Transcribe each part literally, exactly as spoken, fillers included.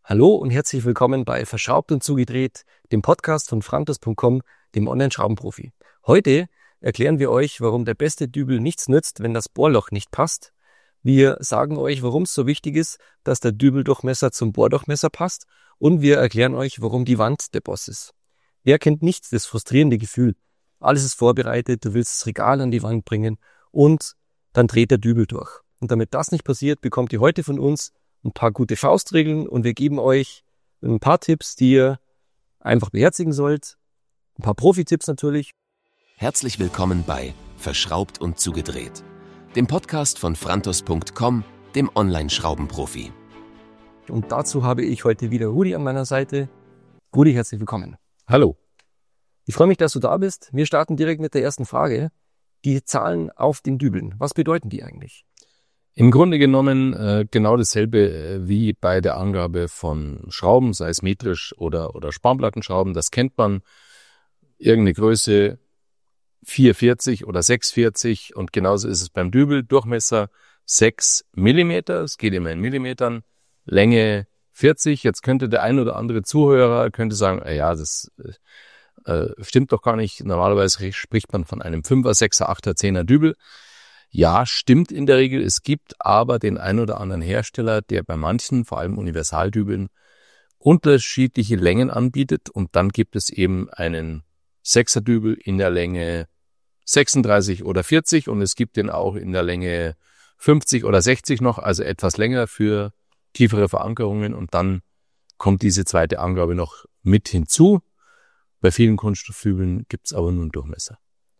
Hallo und herzlich willkommen bei Verschraubt und Zugedreht, dem Podcast von Frantos Punkt com, dem Online-Schraubenprofi. Heute erklären wir euch, warum der beste Dübel nichts nützt, wenn das Bohrloch nicht passt. Wir sagen euch, warum es so wichtig ist, dass der Dübeldurchmesser zum Bohrdurchmesser passt. Und wir erklären euch, warum die Wand der Boss ist. Wer kennt nicht das frustrierende Gefühl? Alles ist vorbereitet, du willst das Regal an die Wand bringen und dann dreht der Dübel durch. Und damit das nicht passiert, bekommt ihr heute von uns ein paar gute Faustregeln und wir geben euch ein paar Tipps, die ihr einfach beherzigen sollt. Ein paar Profi-Tipps natürlich. Herzlich willkommen bei Verschraubt und Zugedreht, dem Podcast von Frantos Punkt com, dem Online-Schraubenprofi. Und dazu habe ich heute wieder Rudi an meiner Seite. Rudi, herzlich willkommen. Hallo. Ich freue mich, dass du da bist. Wir starten direkt mit der ersten Frage. Die Zahlen auf den Dübeln, was bedeuten die eigentlich? Im Grunde genommen äh, genau dasselbe äh, wie bei der Angabe von Schrauben, sei es metrisch oder, oder Spanplattenschrauben. Das kennt man. Irgendeine Größe vier vierzig oder sechs vierzig und genauso ist es beim Dübel. Durchmesser sechs Millimeter, es geht immer in Millimetern, Länge vierzig. Jetzt könnte der ein oder andere Zuhörer könnte sagen, ja, das äh, stimmt doch gar nicht. Normalerweise spricht man von einem Fünfer, Sechser, Achter, Zehner Dübel. Ja, stimmt in der Regel. Es gibt aber den ein oder anderen Hersteller, der bei manchen, vor allem Universaldübeln, unterschiedliche Längen anbietet. Und dann gibt es eben einen Sechser-Dübel in der Länge sechsunddreißig oder vierzig und es gibt den auch in der Länge fünfzig oder sechzig noch, also etwas länger für tiefere Verankerungen. Und dann kommt diese zweite Angabe noch mit hinzu. Bei vielen Kunststoffdübeln gibt es aber nur einen Durchmesser.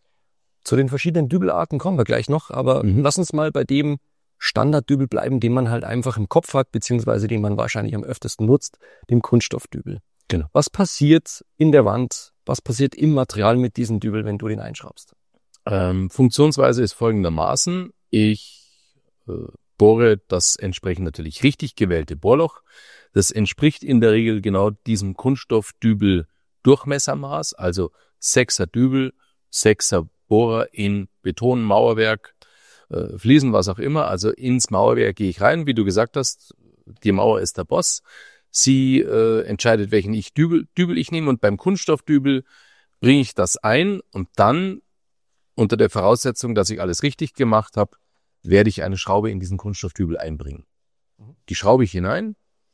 Zu den verschiedenen Dübelarten kommen wir gleich noch, aber mhm. lass uns mal bei dem Standarddübel bleiben, den man halt einfach im Kopf hat, beziehungsweise den man wahrscheinlich am öftesten nutzt, dem Kunststoffdübel. Genau. Was passiert in der Wand, was passiert im Material mit diesem Dübel, wenn du den einschraubst? Ähm, Funktionsweise ist folgendermaßen. Ich äh, bohre das entsprechend natürlich richtig gewählte Bohrloch. Das entspricht in der Regel genau diesem Kunststoffdübel Durchmessermaß, also sechser Dübel, sechser Bohrer in Beton, Mauerwerk, äh, Fliesen, was auch immer. Also ins Mauerwerk gehe ich rein, wie du gesagt hast, die Mauer ist der Boss. Sie äh, entscheidet, welchen ich Dübel, Dübel ich nehme und beim Kunststoffdübel bringe ich das ein und dann, unter der Voraussetzung, dass ich alles richtig gemacht habe, werde ich eine Schraube in diesen Kunststoffdübel einbringen. Die schraube ich hinein.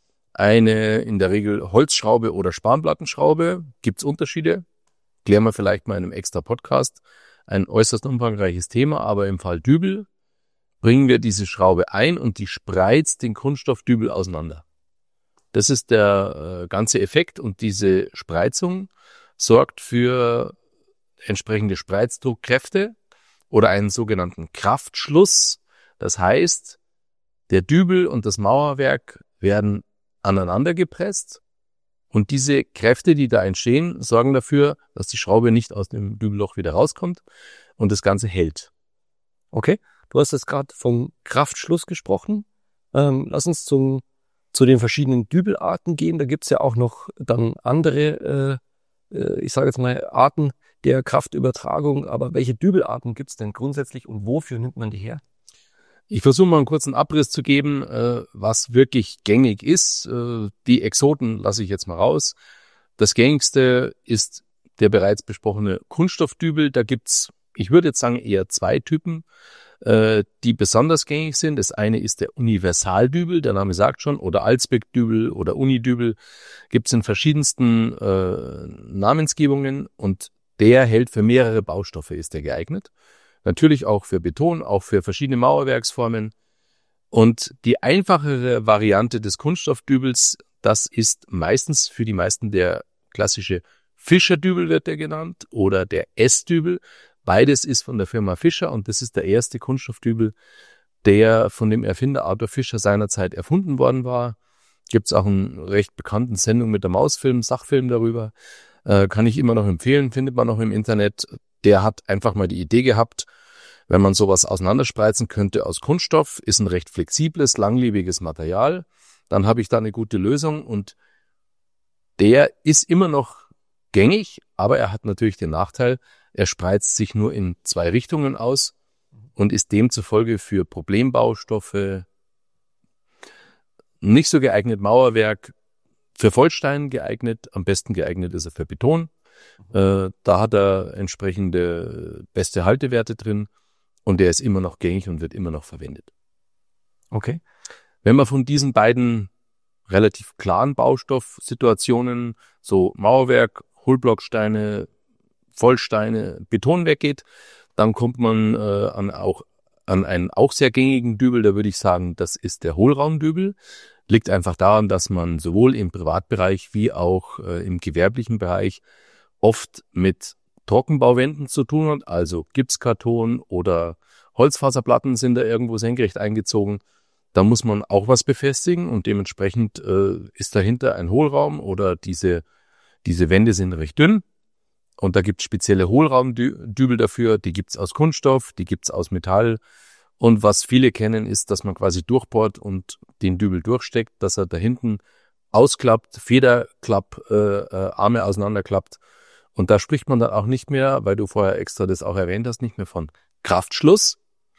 Eine in der Regel Holzschraube oder Spanplattenschraube. Gibt's Unterschiede? Klären wir vielleicht mal in einem extra Podcast. Ein äußerst umfangreiches Thema, aber im Fall Dübel bringen wir diese Schraube ein und die spreizt den Kunststoffdübel auseinander. Das ist der äh, ganze Effekt und diese Spreizung sorgt für entsprechende Spreizdruckkräfte oder einen sogenannten Kraftschluss. Das heißt, der Dübel und das Mauerwerk werden aneinander gepresst. Und diese Kräfte, die da entstehen, sorgen dafür, dass die Schraube nicht aus dem Dübelloch wieder rauskommt und das Ganze hält. Okay, du hast jetzt gerade vom Kraftschluss gesprochen. Ähm, lass uns zum, zu den verschiedenen Dübelarten gehen. Da gibt's ja auch noch dann andere, äh, äh, ich sage jetzt mal, Arten der Kraftübertragung. Aber welche Dübelarten gibt's denn grundsätzlich und wofür nimmt man die her? Ich versuche mal einen kurzen Abriss zu geben, äh, was wirklich gängig ist. Äh, die Exoten lasse ich jetzt mal raus. Das gängigste ist der bereits besprochene Kunststoffdübel. Da gibt's, ich würde jetzt sagen, eher zwei Typen, äh, die besonders gängig sind. Das eine ist der Universaldübel, der Name sagt schon, oder Allzweckdübel oder Unidübel. Gibt's in verschiedensten äh, Namensgebungen und der hält für mehrere Baustoffe, ist der geeignet. Natürlich auch für Beton, auch für verschiedene Mauerwerksformen. Und die einfachere Variante des Kunststoffdübels, das ist meistens für die meisten der klassische Fischer-Dübel, wird der genannt, oder der S-Dübel. Beides ist von der Firma Fischer und das ist der erste Kunststoffdübel, der von dem Erfinder Arthur Fischer seinerzeit erfunden worden war. Gibt es auch einen recht bekannten Sendung mit der Mausfilm, Sachfilm darüber. Äh, kann ich immer noch empfehlen, findet man noch im Internet. Der hat einfach mal die Idee gehabt, wenn man sowas auseinanderspreizen könnte aus Kunststoff, ist ein recht flexibles, langlebiges Material, dann habe ich da eine gute Lösung und der ist immer noch gängig, aber er hat natürlich den Nachteil, er spreizt sich nur in zwei Richtungen aus und ist demzufolge für Problembaustoffe nicht so geeignet. Mauerwerk für Vollstein geeignet, am besten geeignet ist er für Beton. Äh, da hat er entsprechende beste Haltewerte drin und der ist immer noch gängig und wird immer noch verwendet. Okay. Wenn man von diesen beiden relativ klaren Baustoffsituationen, so Mauerwerk, Hohlblocksteine, Vollsteine, Beton weggeht, dann kommt man äh, an auch an einen auch sehr gängigen Dübel, da würde ich sagen, das ist der Hohlraumdübel. Liegt einfach daran, dass man sowohl im Privatbereich wie auch äh, im gewerblichen Bereich oft mit Trockenbauwänden zu tun hat, also Gipskarton oder Holzfaserplatten sind da irgendwo senkrecht eingezogen. Da muss man auch was befestigen und dementsprechend äh, ist dahinter ein Hohlraum oder diese, diese Wände sind recht dünn. Und da gibt es spezielle Hohlraumdübel dafür, die gibt's aus Kunststoff, die gibt's aus Metall. Und was viele kennen, ist, dass man quasi durchbohrt und den Dübel durchsteckt, dass er da hinten ausklappt, Federklapp, äh, äh, Arme auseinanderklappt. Und da spricht man dann auch nicht mehr, weil du vorher extra das auch erwähnt hast, nicht mehr von Kraftschluss.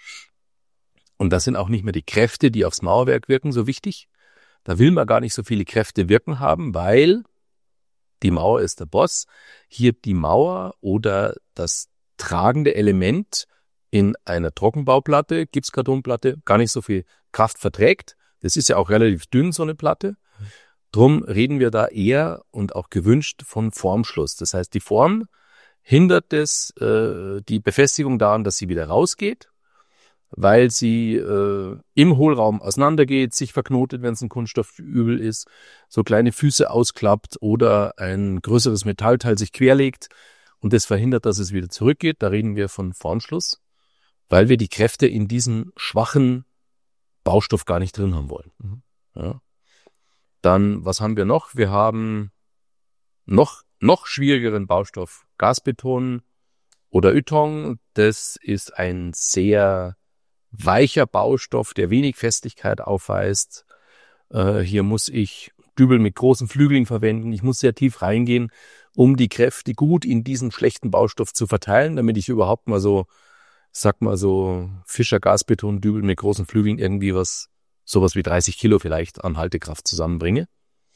Und das sind auch nicht mehr die Kräfte, die aufs Mauerwerk wirken, so wichtig. Da will man gar nicht so viele Kräfte wirken haben, weil die Mauer ist der Boss. Hier die Mauer oder das tragende Element in einer Trockenbauplatte, Gipskartonplatte, gar nicht so viel Kraft verträgt. Das ist ja auch relativ dünn, so eine Platte. Drum reden wir da eher und auch gewünscht von Formschluss. Das heißt, die Form hindert es, äh, die Befestigung daran, dass sie wieder rausgeht, weil sie äh, im Hohlraum auseinandergeht, sich verknotet, wenn es ein Kunststoffdübel ist, so kleine Füße ausklappt oder ein größeres Metallteil sich querlegt und das verhindert, dass es wieder zurückgeht. Da reden wir von Formschluss, weil wir die Kräfte in diesem schwachen Baustoff gar nicht drin haben wollen. Mhm. Ja. Dann, was haben wir noch? Wir haben noch, noch schwierigeren Baustoff, Gasbeton oder Ytong. Das ist ein sehr weicher Baustoff, der wenig Festigkeit aufweist. Äh, hier muss ich Dübel mit großen Flügeln verwenden. Ich muss sehr tief reingehen, um die Kräfte gut in diesen schlechten Baustoff zu verteilen, damit ich überhaupt mal so, sag mal so, Fischer Gasbeton-Dübel mit großen Flügeln irgendwie was, sowas wie dreißig Kilo vielleicht an Haltekraft zusammenbringe.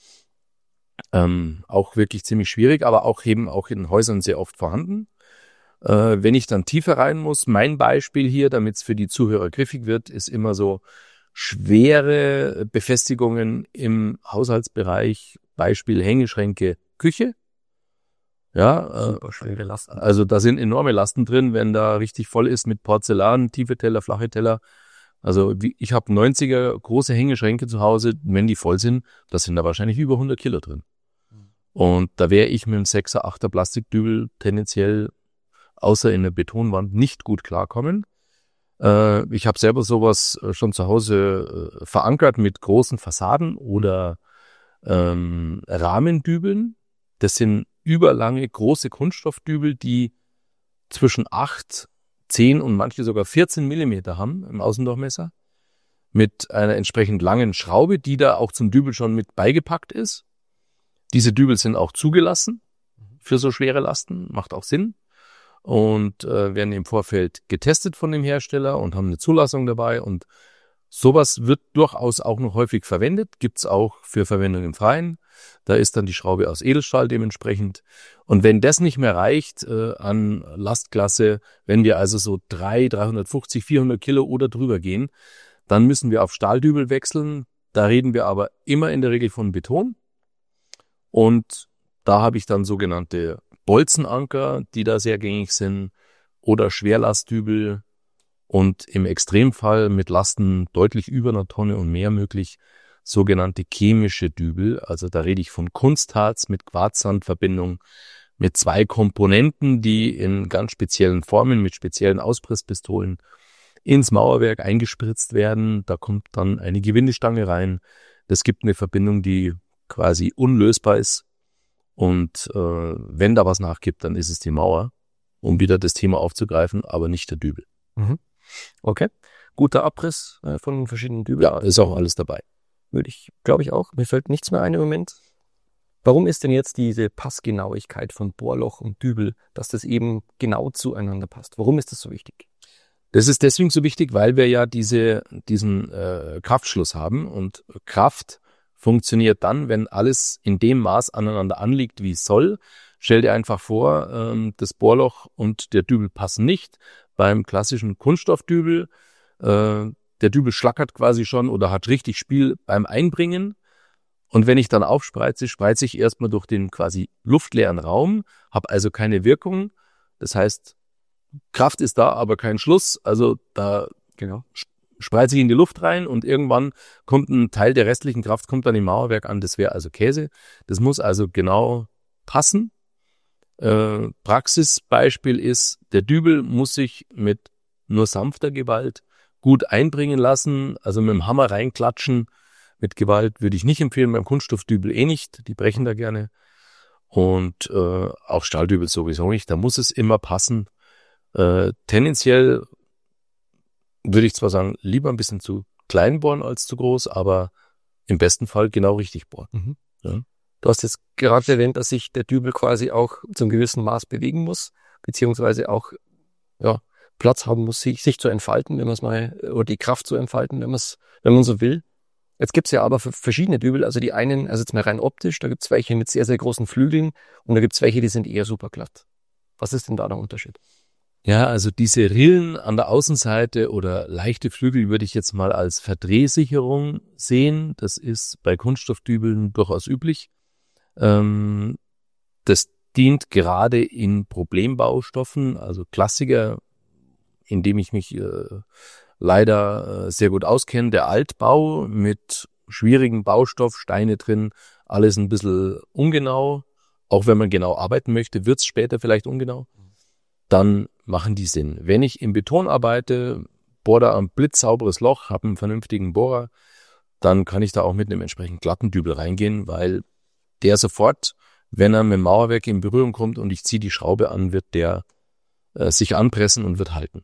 Ähm, auch wirklich ziemlich schwierig, aber auch eben auch in Häusern sehr oft vorhanden. Äh, wenn ich dann tiefer rein muss, mein Beispiel hier, damit es für die Zuhörer griffig wird, ist immer so schwere Befestigungen im Haushaltsbereich, Beispiel Hängeschränke, Küche. Ja, Super schwere Lasten. Also da sind enorme Lasten drin, wenn da richtig voll ist mit Porzellan, tiefe Teller, flache Teller. Also wie, ich habe neunziger große Hängeschränke zu Hause, wenn die voll sind, da sind da wahrscheinlich über hundert Kilo drin. Und da wäre ich mit einem sechser, achter Plastikdübel tendenziell außer in der Betonwand nicht gut klarkommen. Äh, ich habe selber sowas schon zu Hause äh, verankert mit großen Fassaden oder ähm, Rahmendübeln. Das sind überlange, große Kunststoffdübel, die zwischen acht, zehn und manche sogar vierzehn Millimeter haben im Außendurchmesser mit einer entsprechend langen Schraube, die da auch zum Dübel schon mit beigepackt ist. Diese Dübel sind auch zugelassen für so schwere Lasten, macht auch Sinn. Und äh, werden im Vorfeld getestet von dem Hersteller und haben eine Zulassung dabei. Und sowas wird durchaus auch noch häufig verwendet, gibt's auch für Verwendung im Freien. Da ist dann die Schraube aus Edelstahl dementsprechend. Und wenn das nicht mehr reicht äh, an Lastklasse, wenn wir also so drei, dreihundertfünfzig, vierhundert Kilo oder drüber gehen, dann müssen wir auf Stahldübel wechseln. Da reden wir aber immer in der Regel von Beton. Und da habe ich dann sogenannte Bolzenanker, die da sehr gängig sind, oder Schwerlastdübel und im Extremfall mit Lasten deutlich über einer Tonne und mehr möglich sogenannte chemische Dübel. Also da rede ich von Kunstharz mit Quarzsandverbindung mit zwei Komponenten, die in ganz speziellen Formen mit speziellen Auspresspistolen ins Mauerwerk eingespritzt werden. Da kommt dann eine Gewindestange rein. Das gibt eine Verbindung, die quasi unlösbar ist. Und äh, wenn da was nachgibt, dann ist es die Mauer, um wieder das Thema aufzugreifen, aber nicht der Dübel. Mhm. Okay, guter Abriss äh, von verschiedenen Dübeln. Ja, ist auch alles dabei. Würde ich, glaube ich auch. Mir fällt nichts mehr ein im Moment. Warum ist denn jetzt diese Passgenauigkeit von Bohrloch und Dübel, dass das eben genau zueinander passt? Warum ist das so wichtig? Das ist deswegen so wichtig, weil wir ja diese diesen äh, Kraftschluss haben und Kraft funktioniert dann, wenn alles in dem Maß aneinander anliegt, wie es soll. Stell dir einfach vor, ähm, das Bohrloch und der Dübel passen nicht. Beim klassischen Kunststoffdübel, äh, der Dübel schlackert quasi schon oder hat richtig Spiel beim Einbringen. Und wenn ich dann aufspreize, spreize ich erstmal durch den quasi luftleeren Raum, habe also keine Wirkung. Das heißt, Kraft ist da, aber kein Schluss. Also da Genau. spreize ich in die Luft rein und irgendwann kommt ein Teil der restlichen Kraft kommt dann im Mauerwerk an. Das wäre also Käse. Das muss also genau passen. Äh, Praxisbeispiel ist, der Dübel muss sich mit nur sanfter Gewalt gut einbringen lassen. Also mit dem Hammer reinklatschen mit Gewalt würde ich nicht empfehlen, beim Kunststoffdübel eh nicht. Die brechen da gerne. Und äh, auch Stahldübel sowieso nicht. Da muss es immer passen. Äh, tendenziell würde ich zwar sagen, lieber ein bisschen zu klein bohren als zu groß, aber im besten Fall genau richtig bohren. Mhm. Ja. Du hast jetzt gerade erwähnt, dass sich der Dübel quasi auch zum gewissen Maß bewegen muss, beziehungsweise auch ja, Platz haben muss, sich, sich zu entfalten, wenn man es mal, oder die Kraft zu entfalten, wenn man es, wenn man so will. Jetzt gibt's ja aber verschiedene Dübel, also die einen, also jetzt mal rein optisch, da gibt's welche mit sehr, sehr großen Flügeln und da gibt's welche, die sind eher super glatt. Was ist denn da der Unterschied? Ja, also diese Rillen an der Außenseite oder leichte Flügel würde ich jetzt mal als Verdrehsicherung sehen. Das ist bei Kunststoffdübeln durchaus üblich. Ähm, das dient gerade in Problembaustoffen, also Klassiker, in dem ich mich äh, leider äh, sehr gut auskenne. Der Altbau mit schwierigen Baustoff, Steine drin, alles ein bisschen ungenau. Auch wenn man genau arbeiten möchte, wird's später vielleicht ungenau. Dann machen die Sinn. Wenn ich im Beton arbeite, bohre da ein blitzsauberes Loch, habe einen vernünftigen Bohrer, dann kann ich da auch mit einem entsprechend glatten Dübel reingehen, weil der sofort, wenn er mit dem Mauerwerk in Berührung kommt und ich ziehe die Schraube an, wird der äh, sich anpressen und wird halten.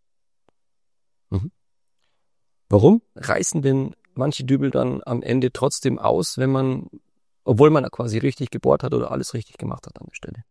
Mhm. Warum reißen denn manche Dübel dann am Ende trotzdem aus, wenn man, obwohl man quasi richtig gebohrt hat oder alles richtig gemacht hat an der Stelle?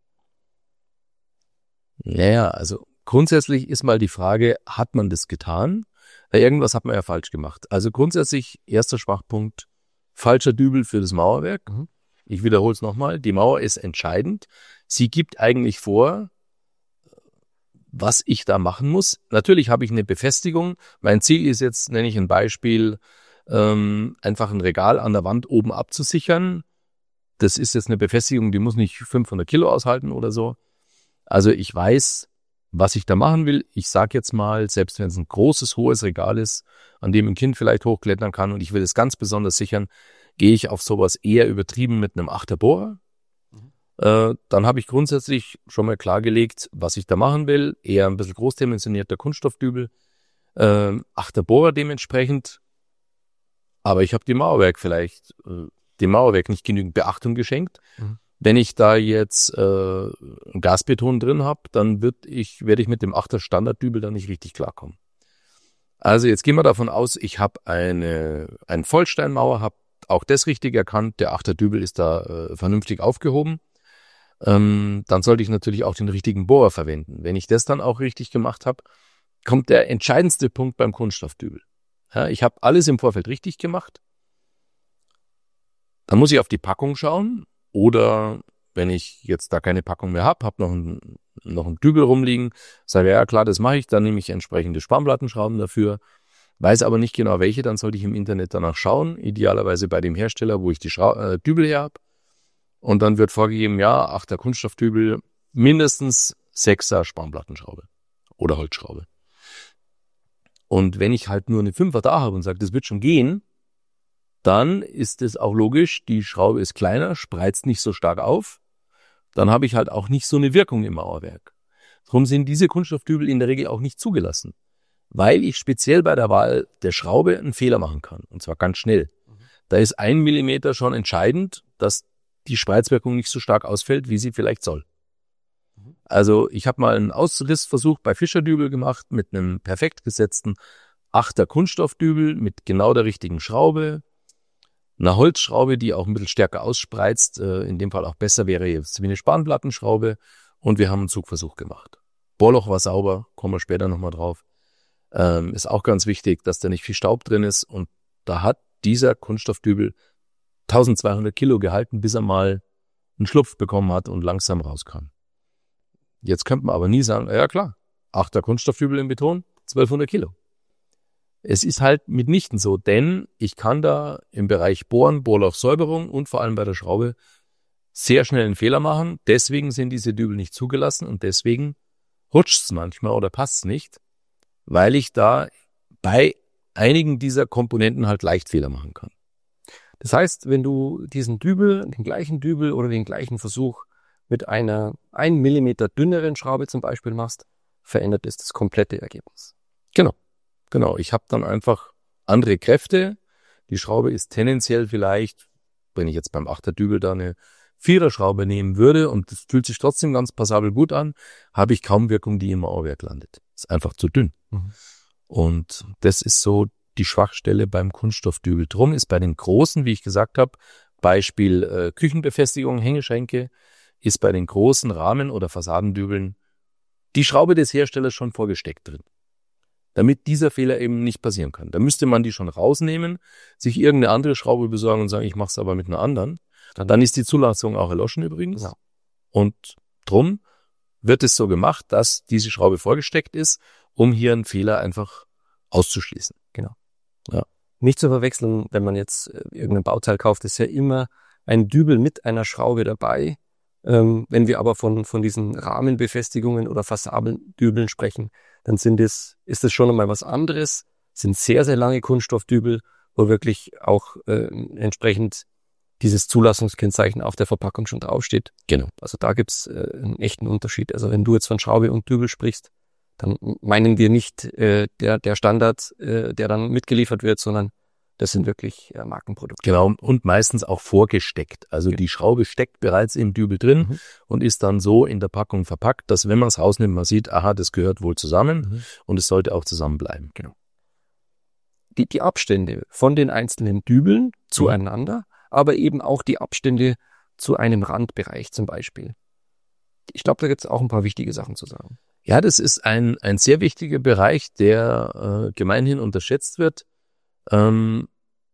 Naja, also grundsätzlich ist mal die Frage, hat man das getan? Ja, irgendwas hat man ja falsch gemacht. Also grundsätzlich, erster Schwachpunkt, falscher Dübel für das Mauerwerk. Mhm. Ich wiederhole es nochmal, die Mauer ist entscheidend. Sie gibt eigentlich vor, was ich da machen muss. Natürlich habe ich eine Befestigung. Mein Ziel ist jetzt, nenne ich ein Beispiel, ähm, einfach ein Regal an der Wand oben abzusichern. Das ist jetzt eine Befestigung, die muss nicht fünfhundert Kilo aushalten oder so. Also ich weiß, was ich da machen will. Ich sage jetzt mal, selbst wenn es ein großes, hohes Regal ist, an dem ein Kind vielleicht hochklettern kann und ich will es ganz besonders sichern, gehe ich auf sowas eher übertrieben mit einem Achterbohrer. Mhm. Äh, dann habe ich grundsätzlich schon mal klargelegt, was ich da machen will. Eher ein bisschen großdimensionierter Kunststoffdübel. Äh, Achterbohrer dementsprechend. Aber ich habe dem Mauerwerk vielleicht, äh, dem Mauerwerk nicht genügend Beachtung geschenkt. Mhm. Wenn ich da jetzt äh, Gasbeton drin habe, dann wird ich, werde ich mit dem Achter Standarddübel dann nicht richtig klarkommen. Also jetzt gehen wir davon aus, ich habe eine, eine Vollsteinmauer, habe auch das richtig erkannt, der Achter Dübel ist da äh, vernünftig aufgehoben. Ähm, dann sollte ich natürlich auch den richtigen Bohrer verwenden. Wenn ich das dann auch richtig gemacht habe, kommt der entscheidendste Punkt beim Kunststoffdübel. Ja, ich habe alles im Vorfeld richtig gemacht. Dann muss ich auf die Packung schauen. Oder wenn ich jetzt da keine Packung mehr habe, habe noch ein, noch ein Dübel rumliegen, sage, ja klar, das mache ich, dann nehme ich entsprechende Spanplattenschrauben dafür, weiß aber nicht genau welche, dann sollte ich im Internet danach schauen, idealerweise bei dem Hersteller, wo ich die Schrau- äh, Dübel her habe. Und dann wird vorgegeben, ja, achter Kunststoffdübel, mindestens sechser Spanplattenschraube oder Holzschraube. Und wenn ich halt nur eine Fünfer da habe und sage, das wird schon gehen, dann ist es auch logisch, die Schraube ist kleiner, spreizt nicht so stark auf. Dann habe ich halt auch nicht so eine Wirkung im Mauerwerk. Darum sind diese Kunststoffdübel in der Regel auch nicht zugelassen, weil ich speziell bei der Wahl der Schraube einen Fehler machen kann, und zwar ganz schnell. Mhm. Da ist ein Millimeter schon entscheidend, dass die Spreizwirkung nicht so stark ausfällt, wie sie vielleicht soll. Mhm. Also ich habe mal einen Ausrissversuch bei Fischerdübel gemacht mit einem perfekt gesetzten Achter Kunststoffdübel mit genau der richtigen Schraube, eine Holzschraube, die auch ein bisschen stärker ausspreizt, in dem Fall auch besser wäre jetzt wie eine Spanplattenschraube, und wir haben einen Zugversuch gemacht. Bohrloch war sauber, kommen wir später nochmal drauf. Ähm, ist auch ganz wichtig, dass da nicht viel Staub drin ist, und da hat dieser Kunststoffdübel eintausendzweihundert Kilo gehalten, bis er mal einen Schlupf bekommen hat und langsam rauskam. Jetzt könnte man aber nie sagen, ja klar, achter Kunststoffdübel im Beton, zwölfhundert Kilo. Es ist halt mitnichten so, denn ich kann da im Bereich Bohren, Bohrlochsäuberung und vor allem bei der Schraube sehr schnell einen Fehler machen. Deswegen sind diese Dübel nicht zugelassen und deswegen rutscht es manchmal oder passt es nicht, weil ich da bei einigen dieser Komponenten halt leicht Fehler machen kann. Das heißt, wenn du diesen Dübel, den gleichen Dübel oder den gleichen Versuch mit einer ein Millimeter dünneren Schraube zum Beispiel machst, verändert es das komplette Ergebnis. Genau, genau. Ich habe dann einfach andere Kräfte. Die Schraube ist tendenziell vielleicht, wenn ich jetzt beim Achterdübel da eine Viererschraube nehmen würde und das fühlt sich trotzdem ganz passabel gut an, habe ich kaum Wirkung, die im Mauerwerk landet. Ist einfach zu dünn. Mhm. Und das ist so die Schwachstelle beim Kunststoffdübel. Drum ist bei den großen, wie ich gesagt habe, Beispiel äh, Küchenbefestigung, Hängeschränke, ist bei den großen Rahmen- oder Fassadendübeln die Schraube des Herstellers schon vorgesteckt drin, damit dieser Fehler eben nicht passieren kann. Da müsste man die schon rausnehmen, sich irgendeine andere Schraube besorgen und sagen, ich mache es aber mit einer anderen. Dann ist die Zulassung auch erloschen übrigens. Ja. Und drum wird es so gemacht, dass diese Schraube vorgesteckt ist, um hier einen Fehler einfach auszuschließen. Genau. Ja. Nicht zu verwechseln, wenn man jetzt irgendein Bauteil kauft, ist ja immer ein Dübel mit einer Schraube dabei. Ähm, wenn wir aber von von diesen Rahmenbefestigungen oder Fassadendübeln sprechen, dann sind es ist es schon einmal was anderes. Es sind sehr, sehr lange Kunststoffdübel, wo wirklich auch äh, entsprechend dieses Zulassungskennzeichen auf der Verpackung schon draufsteht. Genau. Also da gibt's äh, einen echten Unterschied. Also wenn du jetzt von Schraube und Dübel sprichst, dann meinen wir nicht äh, der der Standard, äh, der dann mitgeliefert wird, sondern das sind wirklich äh, Markenprodukte. Genau, und meistens auch vorgesteckt. Also genau. Die Schraube steckt bereits im Dübel drin mhm. und ist dann so in der Packung verpackt, dass wenn man es rausnimmt, man sieht, aha, das gehört wohl zusammen mhm. und es sollte auch zusammenbleiben. Genau. Die, die Abstände von den einzelnen Dübeln mhm. zueinander, aber eben auch die Abstände zu einem Randbereich zum Beispiel. Ich glaube, da gibt es auch ein paar wichtige Sachen zu sagen. Ja, das ist ein ein sehr wichtiger Bereich, der äh, gemeinhin unterschätzt wird. Ähm,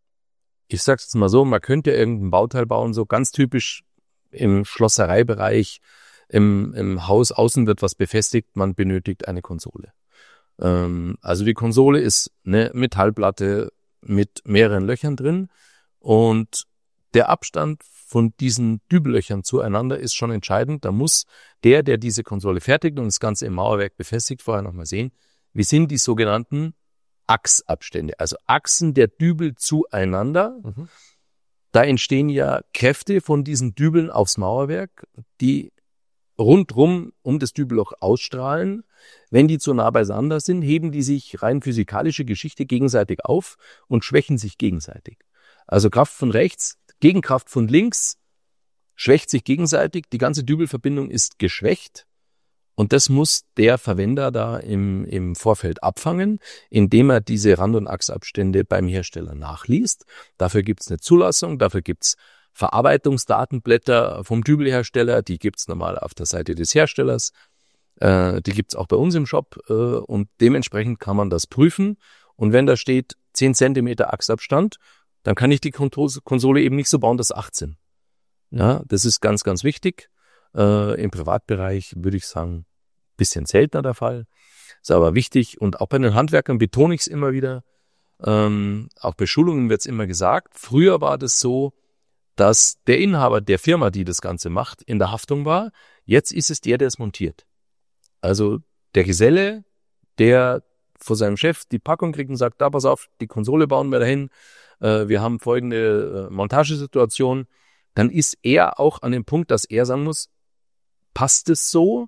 ich sag's jetzt mal so, man könnte ja irgendein Bauteil bauen, so ganz typisch im Schlossereibereich, im, im Haus außen wird was befestigt, man benötigt eine Konsole. Ähm, also die Konsole ist eine Metallplatte mit mehreren Löchern drin und der Abstand von diesen Dübellöchern zueinander ist schon entscheidend. Da muss der, der diese Konsole fertigt und das Ganze im Mauerwerk befestigt, vorher nochmal sehen, wie sind die sogenannten Achsabstände, also Achsen der Dübel zueinander. Mhm. Da entstehen ja Kräfte von diesen Dübeln aufs Mauerwerk, die rundrum um das Dübelloch ausstrahlen. Wenn die zu nah beiseinander sind, heben die sich rein physikalische Geschichte gegenseitig auf und schwächen sich gegenseitig. Also Kraft von rechts, Gegenkraft von links, schwächt sich gegenseitig. Die ganze Dübelverbindung ist geschwächt. Und das muss der Verwender da im, im Vorfeld abfangen, indem er diese Rand- und Achsabstände beim Hersteller nachliest. Dafür gibt's eine Zulassung, dafür gibt's Verarbeitungsdatenblätter vom Dübelhersteller, die gibt's normal auf der Seite des Herstellers, äh, die gibt's auch bei uns im Shop äh, und dementsprechend kann man das prüfen. Und wenn da steht zehn Zentimeter Achsabstand, dann kann ich die Konsole eben nicht so bauen, dass achtzehn. Ja, das ist ganz, ganz wichtig. Äh, im Privatbereich würde ich sagen, bisschen seltener der Fall. Ist aber wichtig und auch bei den Handwerkern betone ich es immer wieder. Ähm, auch bei Schulungen wird es immer gesagt. Früher war das so, dass der Inhaber der Firma, die das Ganze macht, in der Haftung war. Jetzt ist es der, der es montiert. Also der Geselle, der vor seinem Chef die Packung kriegt und sagt, da pass auf, die Konsole bauen wir dahin. Äh, wir haben folgende äh, Montagesituation. Dann ist er auch an dem Punkt, dass er sagen muss, passt es so?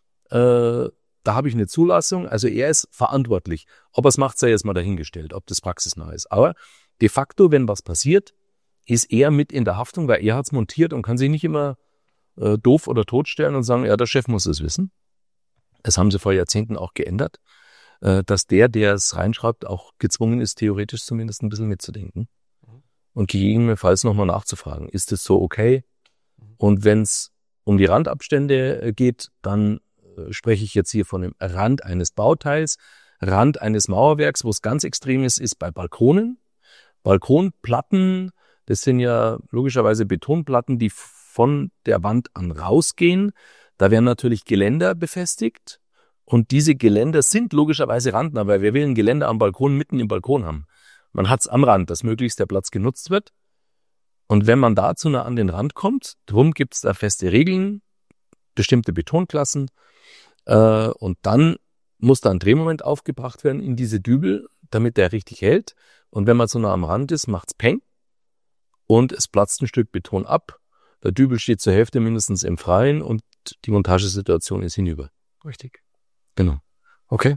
Äh, da habe ich eine Zulassung. Also er ist verantwortlich. Ob er es macht, sei jetzt mal dahingestellt, ob das praxisnah ist. Aber de facto, wenn was passiert, ist er mit in der Haftung, weil er hat es montiert und kann sich nicht immer äh, doof oder tot stellen und sagen, ja, der Chef muss es wissen. Das haben sie vor Jahrzehnten auch geändert, äh, dass der, der es reinschreibt, auch gezwungen ist, theoretisch zumindest ein bisschen mitzudenken. Und gegebenenfalls nochmal nachzufragen, ist es so okay? Und wenn es um die Randabstände geht, dann äh, spreche ich jetzt hier von dem Rand eines Bauteils. Rand eines Mauerwerks, wo es ganz extrem ist, ist bei Balkonen. Balkonplatten Das sind ja logischerweise Betonplatten, die von der Wand an rausgehen. Da werden natürlich Geländer befestigt. Und diese Geländer sind logischerweise randnah, weil wer will ein Geländer am Balkon mitten im Balkon haben? Man hat's am Rand, dass möglichst der Platz genutzt wird. Und wenn man dazu nah an den Rand kommt, drum gibt's da feste Regeln, bestimmte Betonklassen. Äh, und dann muss da ein Drehmoment aufgebracht werden in diese Dübel, damit der richtig hält. Und wenn man so nah am Rand ist, macht's Peng und es platzt ein Stück Beton ab. Der Dübel steht zur Hälfte mindestens im Freien und die Montagesituation ist hinüber. Richtig. Genau. Okay.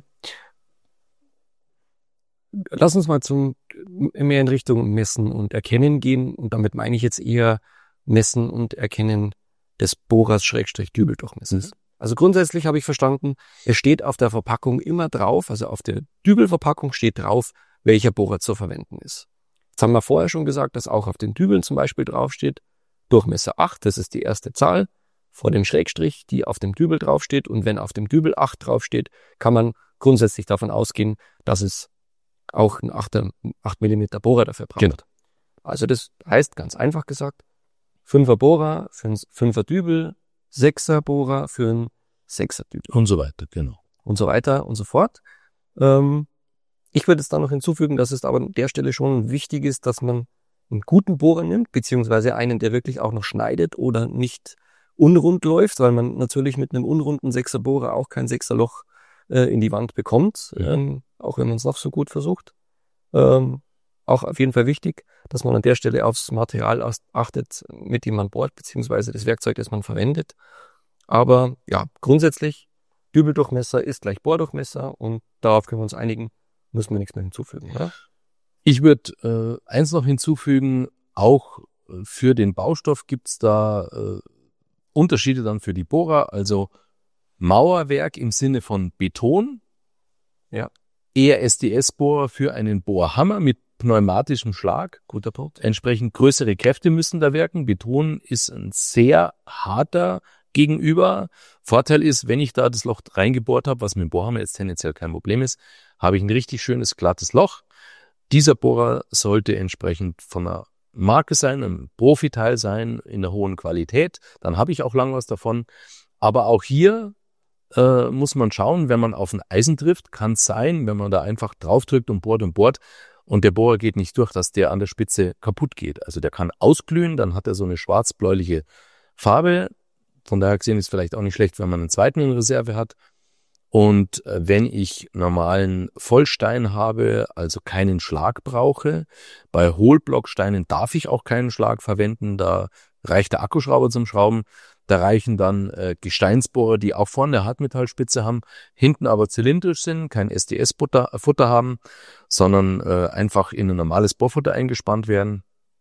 Lass uns mal zum mehr in Richtung Messen und Erkennen gehen. Und damit meine ich jetzt eher Messen und Erkennen des Bohrers Schrägstrich Dübeldurchmessers. Mhm. Also grundsätzlich habe ich verstanden, es steht auf der Verpackung immer drauf, also auf der Dübelverpackung steht drauf, welcher Bohrer zu verwenden ist. Jetzt haben wir vorher schon gesagt, dass auch auf den Dübeln zum Beispiel draufsteht, Durchmesser acht, das ist die erste Zahl, vor dem Schrägstrich, die auf dem Dübel draufsteht. Und wenn auf dem Dübel acht draufsteht, kann man grundsätzlich davon ausgehen, dass es auch ein acht Millimeter Bohrer dafür braucht. Genau. Also das heißt, ganz einfach gesagt, fünfer Bohrer für einen fünfer Dübel, sechser Bohrer für einen sechser Dübel. Und so weiter, genau. Und so weiter und so fort. Ähm, ich würde jetzt da noch hinzufügen, dass es aber an der Stelle schon wichtig ist, dass man einen guten Bohrer nimmt, beziehungsweise einen, der wirklich auch noch schneidet oder nicht unrund läuft, weil man natürlich mit einem unrunden sechser Bohrer auch kein sechser Loch äh, in die Wand bekommt, Ja. ähm, auch wenn man es noch so gut versucht. Ähm, auch auf jeden Fall wichtig, dass man an der Stelle aufs Material achtet, mit dem man bohrt, beziehungsweise das Werkzeug, das man verwendet. Aber ja, grundsätzlich, Dübeldurchmesser ist gleich Bohrdurchmesser und darauf können wir uns einigen, müssen wir nichts mehr hinzufügen. Oder? Ich würde äh, eins noch hinzufügen, auch äh, für den Baustoff gibt's da äh, Unterschiede dann für die Bohrer, also Mauerwerk im Sinne von Beton, Ja. eher S D S-Bohrer für einen Bohrhammer mit pneumatischem Schlag. Guter Punkt. Entsprechend größere Kräfte müssen da wirken. Beton ist ein sehr harter Gegenüber. Vorteil ist, wenn ich da das Loch reingebohrt habe, was mit dem Bohrhammer jetzt tendenziell kein Problem ist, habe ich ein richtig schönes, glattes Loch. Dieser Bohrer sollte entsprechend von einer Marke sein, ein Profiteil sein, in einer hohen Qualität. Dann habe ich auch lang was davon. Aber auch hier äh, muss man schauen, wenn man auf ein Eisen trifft, kann es sein, wenn man da einfach draufdrückt und bohrt und bohrt und der Bohrer geht nicht durch, dass der an der Spitze kaputt geht. Also der kann ausglühen, dann hat er so eine schwarz-bläuliche Farbe. Von daher gesehen ist es vielleicht auch nicht schlecht, wenn man einen zweiten in Reserve hat. Und wenn ich normalen Vollstein habe, also keinen Schlag brauche, bei Hohlblocksteinen darf ich auch keinen Schlag verwenden, da reicht der Akkuschrauber zum Schrauben, da reichen dann äh, Gesteinsbohrer, die auch vorne eine Hartmetallspitze haben, hinten aber zylindrisch sind, kein S D S-Futter Futter haben, sondern äh, einfach in ein normales Bohrfutter eingespannt werden.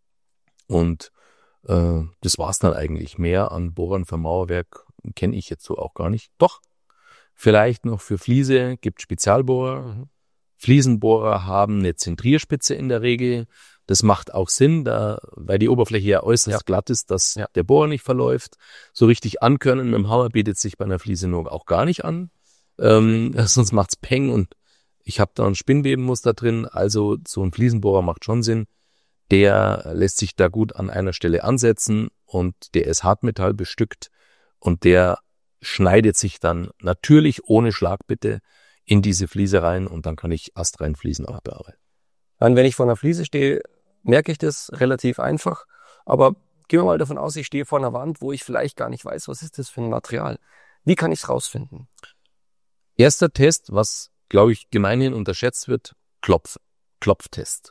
Und äh, das war's dann eigentlich. Mehr an Bohrern für Mauerwerk kenne ich jetzt so auch gar nicht. Doch. Vielleicht noch für Fliese gibt Spezialbohrer. Mhm. Fliesenbohrer haben eine Zentrierspitze in der Regel. Das macht auch Sinn, da, weil die Oberfläche ja äußerst ja. glatt ist, dass ja. der Bohrer nicht verläuft. So richtig ankönnen mit dem Hammer bietet sich bei einer Fliese nur auch gar nicht an. Ähm, sonst macht's Peng und ich habe da ein Spinnwebenmuster drin. Also so ein Fliesenbohrer macht schon Sinn. Der lässt sich da gut an einer Stelle ansetzen und der ist Hartmetall bestückt und der schneidet sich dann natürlich ohne Schlag bitte in diese Fliese rein und dann kann ich astrein Fliesen auch bearbeiten. Wenn ich vor einer Fliese stehe, merke ich das relativ einfach. Aber gehen wir mal davon aus, ich stehe vor einer Wand, wo ich vielleicht gar nicht weiß, was ist das für ein Material. Wie kann ich es rausfinden? Erster Test, was, glaube ich, gemeinhin unterschätzt wird, Klopf, Klopftest.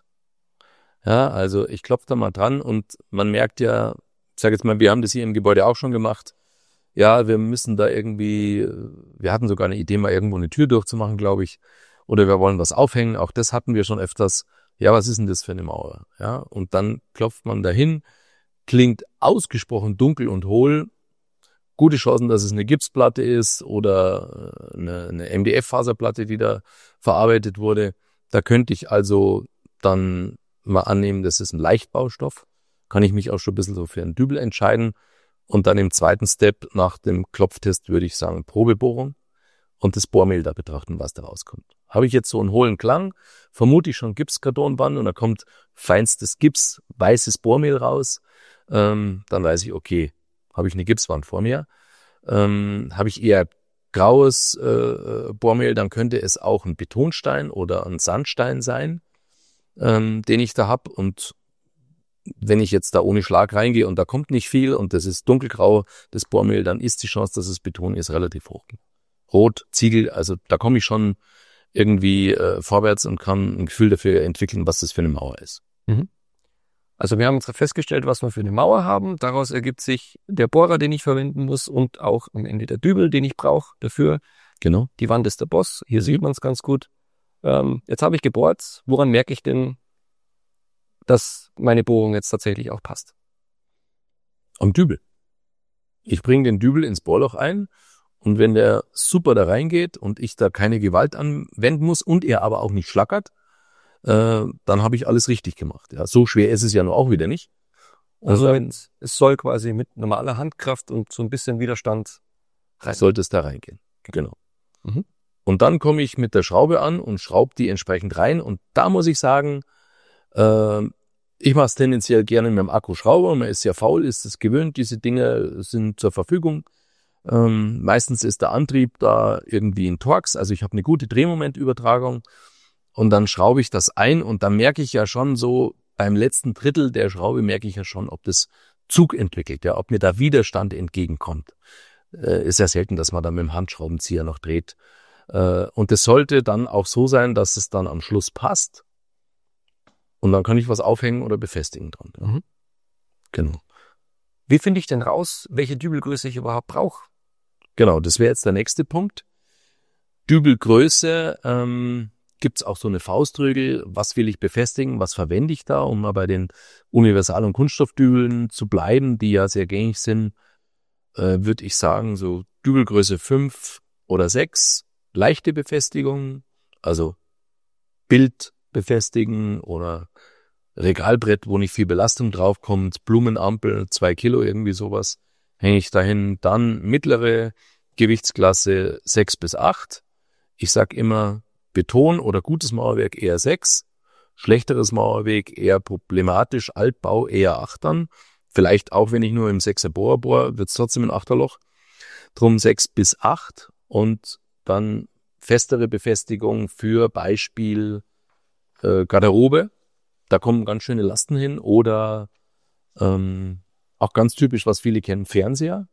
Ja, also ich klopfe da mal dran und man merkt ja, ich sage jetzt mal, wir haben das hier im Gebäude auch schon gemacht, ja, wir müssen da irgendwie, wir hatten sogar eine Idee, mal irgendwo eine Tür durchzumachen, glaube ich, oder wir wollen was aufhängen, auch das hatten wir schon öfters. Ja, was ist denn das für eine Mauer? Ja, und dann klopft man dahin, klingt ausgesprochen dunkel und hohl, gute Chancen, dass es eine Gipsplatte ist oder eine, eine M D F-Faserplatte, die da verarbeitet wurde. Da könnte ich also dann mal annehmen, das ist ein Leichtbaustoff, kann ich mich auch schon ein bisschen so für einen Dübel entscheiden. Und dann im zweiten Step nach dem Klopftest würde ich sagen Probebohrung. und das Bohrmehl da betrachten, was da rauskommt. Habe ich jetzt so einen hohlen Klang, vermute ich schon Gipskartonwand und da kommt feinstes Gips, weißes Bohrmehl raus, ähm, dann weiß ich, okay, habe ich eine Gipswand vor mir. Ähm, habe ich eher graues äh, Bohrmehl, dann könnte es auch ein Betonstein oder ein Sandstein sein, ähm, den ich da habe. Und wenn ich jetzt da ohne Schlag reingehe und da kommt nicht viel und das ist dunkelgrau, das Bohrmehl, dann ist die Chance, dass es Beton ist, relativ hoch. Rot, Ziegel, also da komme ich schon irgendwie äh, vorwärts und kann ein Gefühl dafür entwickeln, was das für eine Mauer ist. Mhm. Also wir haben jetzt festgestellt, was wir für eine Mauer haben. Daraus ergibt sich der Bohrer, den ich verwenden muss und auch am Ende der Dübel, den ich brauche dafür. Genau. Die Wand ist der Boss. Hier sieht man es ganz gut. Ähm, jetzt habe ich gebohrt. Woran merke ich denn, dass meine Bohrung jetzt tatsächlich auch passt? Am Dübel. Ich bringe den Dübel ins Bohrloch ein und wenn der super da reingeht und ich da keine Gewalt anwenden muss und er aber auch nicht schlackert, äh, dann habe ich alles richtig gemacht. Ja, so schwer ist es ja nur auch wieder nicht. Und also dann, es soll quasi mit normaler Handkraft und so ein bisschen Widerstand rein. Sollte es da reingehen. Genau. Mhm. Und dann komme ich mit der Schraube an und schraube die entsprechend rein. Und da muss ich sagen, äh, ich mache es tendenziell gerne mit dem Akkuschrauber. Man ist ja faul, ist es gewöhnt. Diese Dinge sind zur Verfügung. Ähm, meistens ist der Antrieb da irgendwie in Torx. Also ich habe eine gute Drehmomentübertragung. Und dann schraube ich das ein und dann merke ich ja schon so, beim letzten Drittel der Schraube merke ich ja schon, ob das Zug entwickelt, ja, ob mir da Widerstand entgegenkommt. Äh, ist ja selten, dass man da mit dem Handschraubenzieher noch dreht. Äh, und es sollte dann auch so sein, dass es dann am Schluss passt. Und dann kann ich was aufhängen oder befestigen dran. Ja. Mhm. Genau. Wie finde ich denn raus, welche Dübelgröße ich überhaupt brauche? Genau, das wäre jetzt der nächste Punkt. Dübelgröße, ähm, gibt es auch so eine Faustregel, was will ich befestigen, was verwende ich da, um mal bei den Universal- und Kunststoffdübeln zu bleiben, die ja sehr gängig sind, äh, würde ich sagen, so Dübelgröße fünf oder sechs, leichte Befestigung, also Bild befestigen oder Regalbrett, wo nicht viel Belastung draufkommt, Blumenampel, zwei Kilo, irgendwie sowas, hänge ich dahin. Dann mittlere Gewichtsklasse sechs bis acht. Ich sag immer, Beton oder gutes Mauerwerk eher sechs, schlechteres Mauerwerk eher problematisch, Altbau eher achtern. Vielleicht auch, wenn ich nur im sechser Bohrer bohre, wird es trotzdem ein Achterloch. Drum sechs bis acht und dann festere Befestigung für Beispiel äh, Garderobe. Da kommen ganz schöne Lasten hin oder ähm, auch ganz typisch, was viele kennen, Fernseher.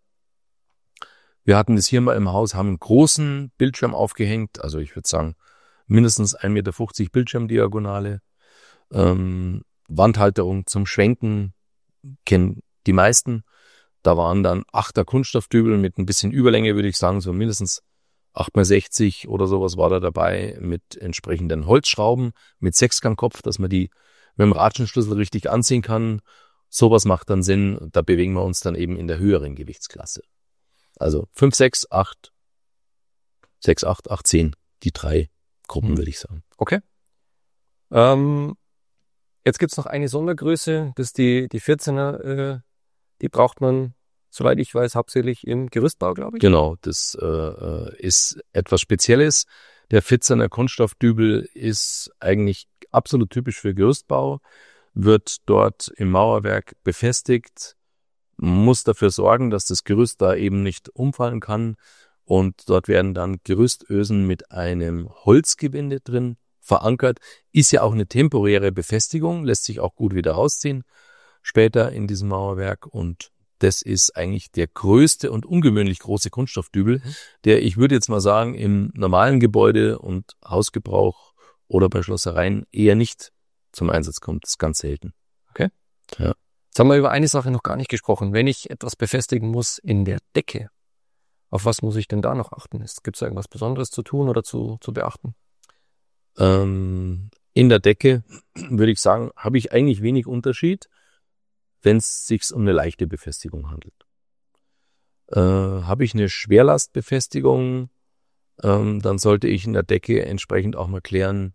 Wir hatten das hier mal im Haus, haben einen großen Bildschirm aufgehängt, also ich würde sagen mindestens ein Meter fünfzig Bildschirmdiagonale, ähm, Wandhalterung zum Schwenken, kennen die meisten. Da waren dann achter Kunststoffdübel mit ein bisschen Überlänge, würde ich sagen, so mindestens acht mal sechzig oder sowas war da dabei, mit entsprechenden Holzschrauben, mit Sechsgangkopf, dass man die mit dem Ratschenschlüssel richtig anziehen kann. Sowas macht dann Sinn, da bewegen wir uns dann eben in der höheren Gewichtsklasse. Also fünf, sechs, acht, sechs, acht, acht, zehn, die drei Gruppen, würde ich sagen. Okay. Ähm, jetzt gibt's noch eine Sondergröße, das ist die, die vierzehner, äh, die braucht man, soweit ich weiß, hauptsächlich im Gerüstbau, glaube ich. Genau, das äh, ist etwas Spezielles. Der vierzehner Kunststoffdübel ist eigentlich absolut typisch für Gerüstbau, wird dort im Mauerwerk befestigt, muss dafür sorgen, dass das Gerüst da eben nicht umfallen kann und dort werden dann Gerüstösen mit einem Holzgewinde drin verankert. Ist ja auch eine temporäre Befestigung, lässt sich auch gut wieder rausziehen später in diesem Mauerwerk und das ist eigentlich der größte und ungewöhnlich große Kunststoffdübel, der, ich würde jetzt mal sagen, im normalen Gebäude und Hausgebrauch oder bei Schlossereien eher nicht zum Einsatz kommt. Das ist ganz selten. Okay. Ja. Jetzt haben wir über eine Sache noch gar nicht gesprochen. Wenn ich etwas befestigen muss in der Decke, auf was muss ich denn da noch achten? Gibt es irgendwas Besonderes zu tun oder zu, zu beachten? Ähm, in der Decke, würde ich sagen, habe ich eigentlich wenig Unterschied, wenn es sich um eine leichte Befestigung handelt. Äh, habe ich eine Schwerlastbefestigung, ähm, dann sollte ich in der Decke entsprechend auch mal klären,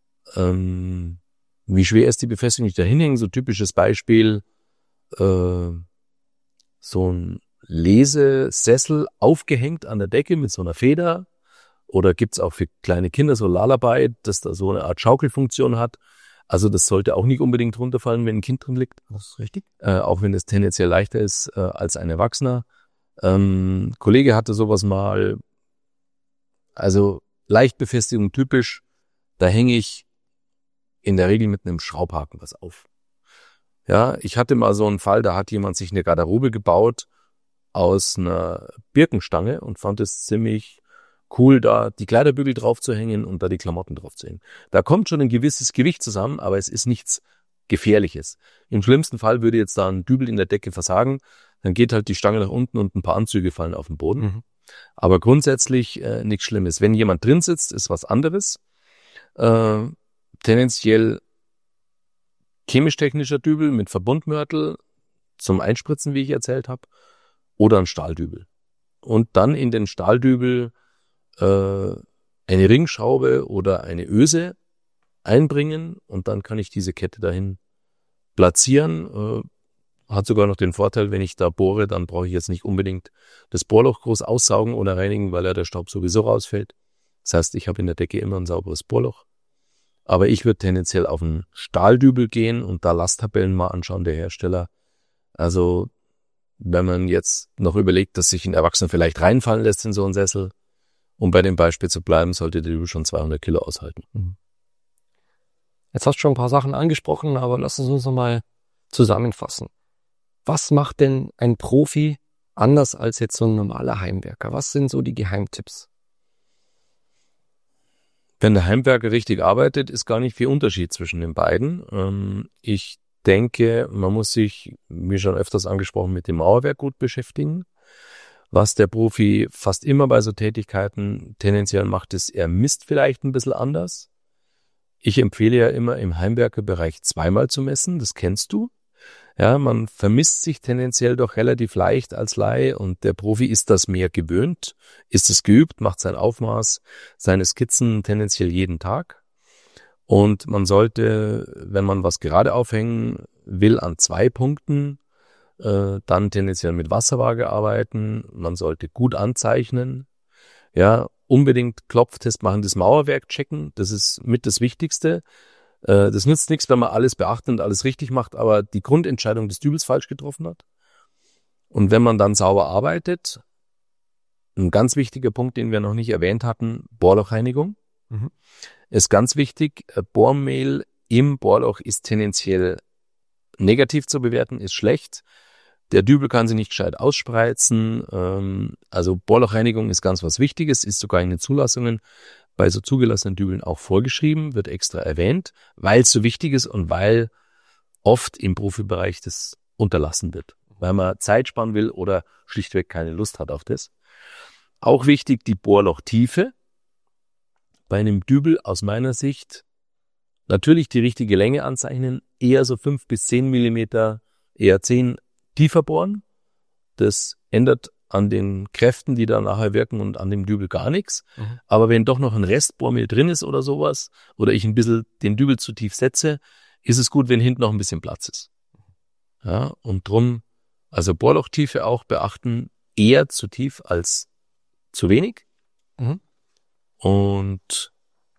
ähm, wie schwer ist die Befestigung, die ich da hinhänge. So typisches Beispiel, äh, so ein Lesesessel aufgehängt an der Decke mit so einer Feder Oder gibt's auch für kleine Kinder so Lullaby, das da so eine Art Schaukelfunktion hat. Also das sollte auch nicht unbedingt runterfallen, wenn ein Kind drin liegt. Das ist richtig. Äh, auch wenn es tendenziell leichter ist äh, als ein Erwachsener. Ähm, Kollege hatte sowas mal, also Leichtbefestigung typisch, da hänge ich in der Regel mit einem Schraubhaken was auf. Ja, ich hatte mal so einen Fall, da hat jemand sich eine Garderobe gebaut aus einer Birkenstange und fand es ziemlich cool, da die Kleiderbügel drauf zu hängen und da die Klamotten drauf zu hängen. Da kommt schon ein gewisses Gewicht zusammen, aber es ist nichts Gefährliches. Im schlimmsten Fall würde jetzt da ein Dübel in der Decke versagen, dann geht halt die Stange nach unten und ein paar Anzüge fallen auf den Boden. Mhm. Aber grundsätzlich äh, nichts Schlimmes. Wenn jemand drin sitzt, ist was anderes. Äh, tendenziell chemisch-technischer Dübel mit Verbundmörtel zum Einspritzen, wie ich erzählt habe, oder ein Stahldübel. Und dann in den Stahldübel äh, eine Ringschraube oder eine Öse einbringen und dann kann ich diese Kette dahin platzieren. Äh, hat sogar noch den Vorteil, wenn ich da bohre, dann brauche ich jetzt nicht unbedingt das Bohrloch groß aussaugen oder reinigen, weil ja der Staub sowieso rausfällt. Das heißt, ich habe in der Decke immer ein sauberes Bohrloch. Aber ich würde tendenziell auf einen Stahldübel gehen und da Lasttabellen mal anschauen, der Hersteller. Also wenn man jetzt noch überlegt, dass sich ein Erwachsener vielleicht reinfallen lässt in so einen Sessel, um bei dem Beispiel zu bleiben, sollte der Dübel schon zweihundert Kilo aushalten. Jetzt hast du schon ein paar Sachen angesprochen, aber lass uns uns nochmal zusammenfassen. Was macht denn ein Profi anders als jetzt so ein normaler Heimwerker? Was sind so die Geheimtipps? Wenn der Heimwerker richtig arbeitet, ist gar nicht viel Unterschied zwischen den beiden. Ich denke, man muss sich, wie schon öfters angesprochen, mit dem Mauerwerk gut beschäftigen. Was der Profi fast immer bei so Tätigkeiten tendenziell macht, ist, er misst vielleicht ein bisschen anders. Ich empfehle ja immer im Heimwerkerbereich zweimal zu messen, das kennst du. Ja, man vermisst sich tendenziell doch relativ leicht als Laie und der Profi ist das mehr gewöhnt, ist es geübt, macht sein Aufmaß, seine Skizzen tendenziell jeden Tag. Und man sollte, wenn man was gerade aufhängen will, an zwei Punkten, äh, dann tendenziell mit Wasserwaage arbeiten. Man sollte gut anzeichnen. Ja, unbedingt Klopftest machen, das Mauerwerk checken, das ist mit das Wichtigste. Das nützt nichts, wenn man alles beachtet und alles richtig macht, aber die Grundentscheidung des Dübels falsch getroffen hat. Und wenn man dann sauber arbeitet, ein ganz wichtiger Punkt, den wir noch nicht erwähnt hatten, Bohrlochreinigung. Mhm. Ist ganz wichtig, Bohrmehl im Bohrloch ist tendenziell negativ zu bewerten, ist schlecht. Der Dübel kann sie nicht gescheit ausspreizen. Also Bohrlochreinigung ist ganz was Wichtiges, ist sogar in den Zulassungen bei so zugelassenen Dübeln auch vorgeschrieben, wird extra erwähnt, weil es so wichtig ist und weil oft im Profibereich das unterlassen wird, weil man Zeit sparen will oder schlichtweg keine Lust hat auf das. Auch wichtig die Bohrlochtiefe. Bei einem Dübel aus meiner Sicht natürlich die richtige Länge anzeichnen, eher so fünf bis zehn Millimeter, eher zehn tiefer bohren. Das ändert an den Kräften, die da nachher wirken und an dem Dübel gar nichts. Mhm. Aber wenn doch noch ein Restbohrmehl drin ist oder sowas, oder ich ein bisschen den Dübel zu tief setze, ist es gut, wenn hinten noch ein bisschen Platz ist. Ja, und drum, also Bohrlochtiefe auch beachten, eher zu tief als zu wenig. Mhm. Und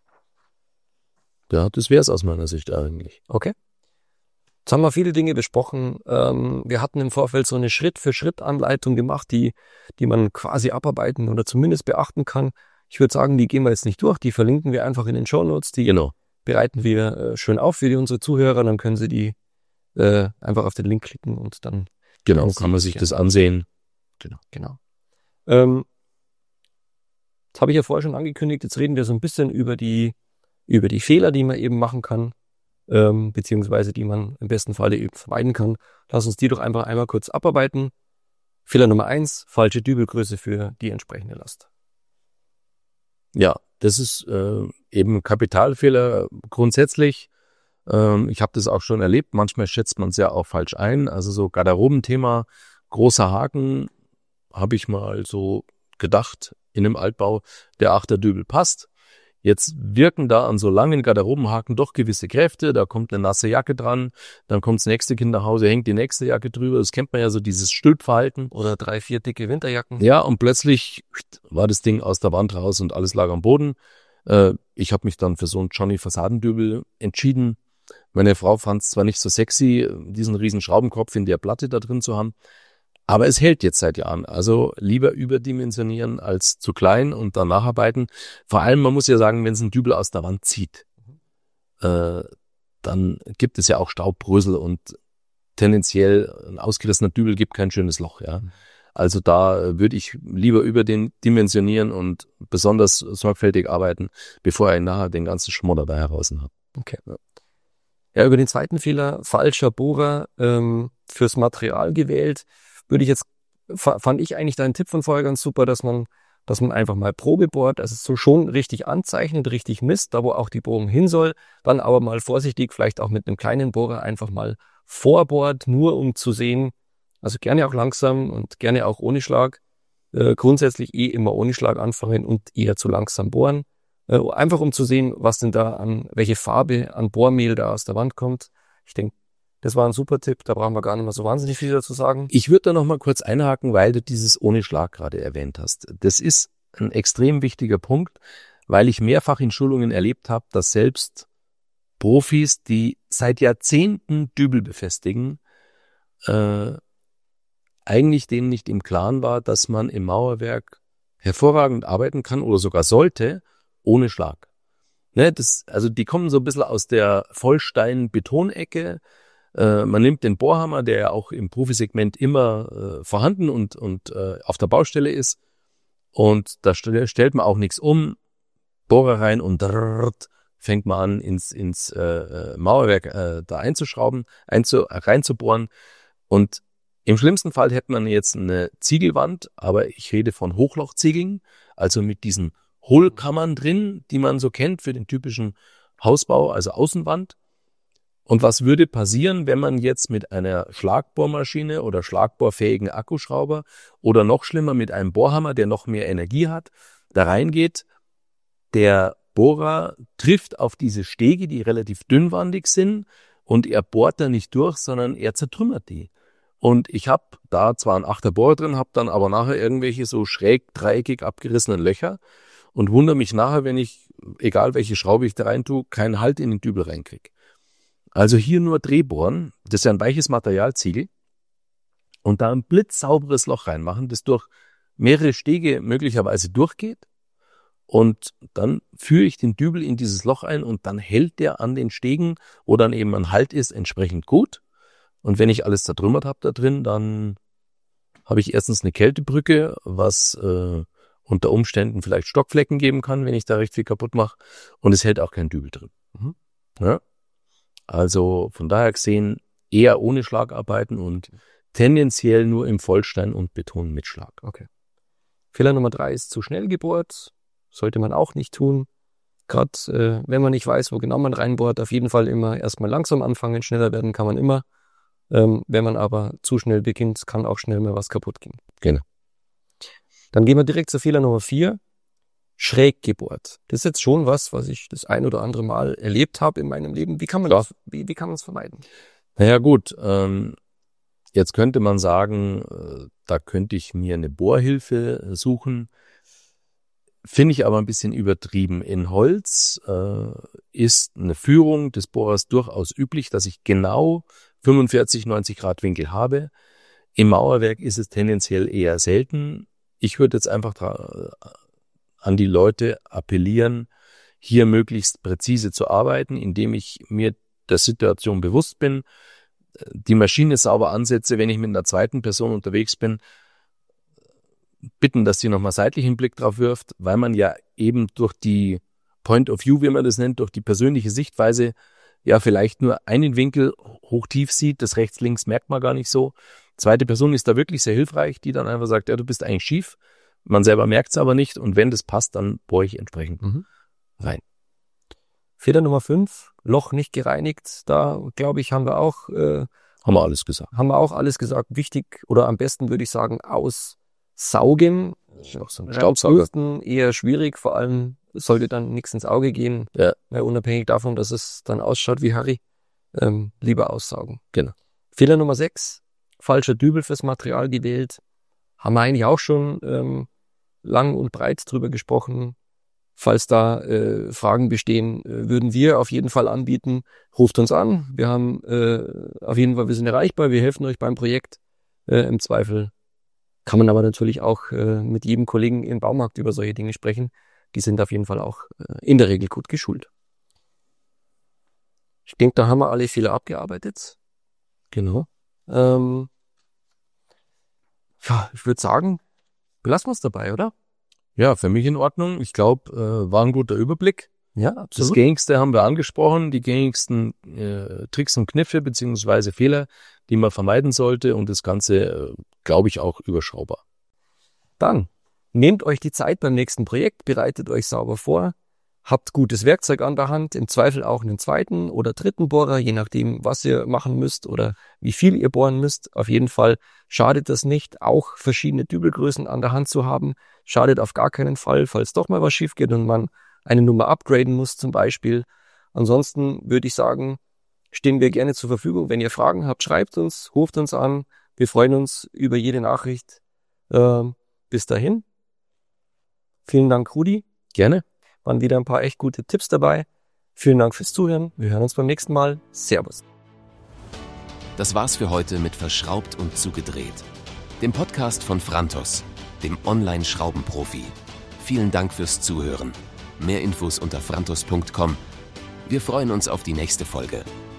ja, das wäre es aus meiner Sicht eigentlich. Okay. Jetzt haben wir viele Dinge besprochen. Ähm, wir hatten im Vorfeld so eine Schritt-für-Schritt-Anleitung gemacht, die, die man quasi abarbeiten oder zumindest beachten kann. Ich würde sagen, die gehen wir jetzt nicht durch. Die verlinken wir einfach in den Shownotes. Die genau. bereiten wir äh, schön auf für die, unsere Zuhörer. Dann können sie die äh, einfach auf den Link klicken und dann genau kann, kann man sich das ansehen. Genau. Genau. Ähm, das habe ich ja vorher schon angekündigt. Jetzt reden wir so ein bisschen über die über die Fehler, die man eben machen kann. Ähm, beziehungsweise die man im besten Falle eben vermeiden kann. Lass uns die doch einfach einmal kurz abarbeiten. Fehler Nummer eins, falsche Dübelgröße für die entsprechende Last. Ja, das ist äh, eben ein Kapitalfehler grundsätzlich. Ähm, ich habe das auch schon erlebt. Manchmal schätzt man es ja auch falsch ein. Also so Garderobenthema, großer Haken, habe ich mal so gedacht in einem Altbau, der Achterdübel passt. Jetzt wirken da an so langen Garderobenhaken doch gewisse Kräfte, da kommt eine nasse Jacke dran, dann kommt das nächste Kind nach Hause, hängt die nächste Jacke drüber, das kennt man ja so, dieses Stülpverhalten. Oder drei, vier dicke Winterjacken. Ja, und plötzlich war das Ding aus der Wand raus und alles lag am Boden. Äh, ich habe mich dann für so einen Johnny Fassadendübel entschieden. Meine Frau fand es zwar nicht so sexy, diesen riesen Schraubenkopf in der Platte da drin zu haben, aber es hält jetzt seit Jahren. Also lieber überdimensionieren als zu klein und dann nacharbeiten. Vor allem, man muss ja sagen, wenn es ein Dübel aus der Wand zieht, äh, dann gibt es ja auch Staubbrösel und tendenziell ein ausgerissener Dübel gibt kein schönes Loch. Ja, also da würde ich lieber überdimensionieren und besonders sorgfältig arbeiten, bevor ich nachher den ganzen Schmodder da heraus habe. Okay. Ja. Ja, über den zweiten Fehler, falscher Bohrer ähm, fürs Material gewählt, würde ich jetzt, fand ich eigentlich deinen Tipp von vorher ganz super, dass man, dass man einfach mal Probe bohrt, also so schon richtig anzeichnet, richtig misst, da wo auch die Bohrung hin soll, dann aber mal vorsichtig, vielleicht auch mit einem kleinen Bohrer einfach mal vorbohrt, nur um zu sehen, also gerne auch langsam und gerne auch ohne Schlag, äh, grundsätzlich eh immer ohne Schlag anfangen und eher zu langsam bohren. Einfach um zu sehen, was denn da an, welche Farbe an Bohrmehl da aus der Wand kommt. Ich denke, das war ein super Tipp, da brauchen wir gar nicht mehr so wahnsinnig viel dazu sagen. Ich würde da noch mal kurz einhaken, weil du dieses ohne Schlag gerade erwähnt hast. Das ist ein extrem wichtiger Punkt, weil ich mehrfach in Schulungen erlebt habe, dass selbst Profis, die seit Jahrzehnten Dübel befestigen, äh, eigentlich denen nicht im Klaren war, dass man im Mauerwerk hervorragend arbeiten kann oder sogar sollte, ohne Schlag. Ne, das, also die kommen so ein bisschen aus der Vollstein-Betonecke. Äh, man nimmt den Bohrhammer, der ja auch im Profisegment immer äh, vorhanden und, und äh, auf der Baustelle ist. Und da st- stellt man auch nichts um. Bohrer rein und drrrt, fängt man an, ins, ins äh, Mauerwerk äh, da einzuschrauben, einzu, reinzubohren. Und im schlimmsten Fall hätte man jetzt eine Ziegelwand, aber ich rede von Hochlochziegeln, also mit diesen Hohlkammern drin, die man so kennt für den typischen Hausbau, also Außenwand. Und was würde passieren, wenn man jetzt mit einer Schlagbohrmaschine oder schlagbohrfähigen Akkuschrauber oder noch schlimmer mit einem Bohrhammer, der noch mehr Energie hat, da reingeht? Der Bohrer trifft auf diese Stege, die relativ dünnwandig sind, und er bohrt da nicht durch, sondern er zertrümmert die. Und ich habe da zwar einen Achter Bohrer drin, habe dann aber nachher irgendwelche so schräg dreieckig abgerissenen Löcher und wundere mich nachher, wenn ich, egal welche Schraube ich da rein tue, keinen Halt in den Dübel reinkriege. Also hier nur Drehbohren, das ist ja ein weiches Materialziegel, und da ein blitzsauberes Loch reinmachen, das durch mehrere Stege möglicherweise durchgeht, und dann führe ich den Dübel in dieses Loch ein und dann hält der an den Stegen, wo dann eben ein Halt ist, entsprechend gut. Und wenn ich alles zertrümmert habe da drin, dann habe ich erstens eine Kältebrücke, was äh, unter Umständen vielleicht Stockflecken geben kann, wenn ich da recht viel kaputt mache. Und es hält auch kein Dübel drin. Mhm. Ja? Also von daher gesehen eher ohne Schlag arbeiten und tendenziell nur im Vollstein und Beton mit Schlag. Okay. Fehler Nummer drei ist zu schnell gebohrt. Sollte man auch nicht tun. Gerade äh, wenn man nicht weiß, wo genau man reinbohrt, auf jeden Fall immer erstmal langsam anfangen. Schneller werden kann man immer. Ähm, wenn man aber zu schnell beginnt, kann auch schnell mal was kaputt gehen. Genau. Dann gehen wir direkt zu Fehler Nummer vier. Schräg gebohrt. Das ist jetzt schon was, was ich das ein oder andere Mal erlebt habe in meinem Leben. Wie kann man das, wie, wie kann man es vermeiden? Naja gut, ähm, jetzt könnte man sagen, äh, da könnte ich mir eine Bohrhilfe suchen. Finde ich aber ein bisschen übertrieben. In Holz äh, ist eine Führung des Bohrers durchaus üblich, dass ich genau fünfundvierzig, neunzig Grad Winkel habe. Im Mauerwerk ist es tendenziell eher selten. Ich würde jetzt einfach dra- an die Leute appellieren, hier möglichst präzise zu arbeiten, indem ich mir der Situation bewusst bin, die Maschine sauber ansetze, wenn ich mit einer zweiten Person unterwegs bin, bitten, dass sie nochmal seitlich einen Blick drauf wirft, weil man ja eben durch die Point of View, wie man das nennt, durch die persönliche Sichtweise ja vielleicht nur einen Winkel hoch-tief sieht, das rechts-links merkt man gar nicht so. Zweite Person ist da wirklich sehr hilfreich, die dann einfach sagt, ja, du bist eigentlich schief. Man selber merkt es aber nicht, und wenn das passt, dann bohre ich entsprechend mhm. rein. Fehler Nummer fünf, Loch nicht gereinigt. Da, glaube ich, haben wir auch äh, haben wir alles gesagt. Haben wir auch alles gesagt. Wichtig oder am besten würde ich sagen, aussaugen. Auch so ein Staubsauger. Eher schwierig, vor allem sollte dann nichts ins Auge gehen, Ja. weil unabhängig davon, dass es dann ausschaut wie Harry, ähm, lieber aussaugen. Genau. Fehler Nummer sechs, falscher Dübel fürs Material gewählt. Haben wir eigentlich auch schon ähm, lang und breit drüber gesprochen. Falls da äh, Fragen bestehen, äh, würden wir auf jeden Fall anbieten. Ruft uns an. Wir haben äh, auf jeden Fall, wir sind erreichbar. Wir helfen euch beim Projekt. Äh, Im Zweifel kann man aber natürlich auch äh, mit jedem Kollegen im Baumarkt über solche Dinge sprechen. Die sind auf jeden Fall auch äh, in der Regel gut geschult. Ich denke, da haben wir alle Fehler abgearbeitet. Genau. Ähm, ja, ich würde sagen, belassen wir es dabei, oder? Ja, für mich in Ordnung. Ich glaube, äh, war ein guter Überblick. Ja, Das absolut. Gängigste haben wir angesprochen, die gängigsten äh, Tricks und Kniffe beziehungsweise Fehler, die man vermeiden sollte und das Ganze, äh, glaube ich, auch überschaubar. Dann nehmt euch die Zeit beim nächsten Projekt, bereitet euch sauber vor, habt gutes Werkzeug an der Hand, im Zweifel auch einen zweiten oder dritten Bohrer, je nachdem, was ihr machen müsst oder wie viel ihr bohren müsst. Auf jeden Fall schadet das nicht, auch verschiedene Dübelgrößen an der Hand zu haben. Schadet auf gar keinen Fall, falls doch mal was schief geht und man eine Nummer upgraden muss zum Beispiel. Ansonsten würde ich sagen, stehen wir gerne zur Verfügung. Wenn ihr Fragen habt, schreibt uns, ruft uns an. Wir freuen uns über jede Nachricht. Ähm, bis dahin. Vielen Dank, Rudi. Gerne. Waren wieder ein paar echt gute Tipps dabei. Vielen Dank fürs Zuhören. Wir hören uns beim nächsten Mal. Servus. Das war's für heute mit Verschraubt und zugedreht, dem Podcast von Frantos, dem Online-Schraubenprofi. Vielen Dank fürs Zuhören. Mehr Infos unter frantos punkt com. Wir freuen uns auf die nächste Folge.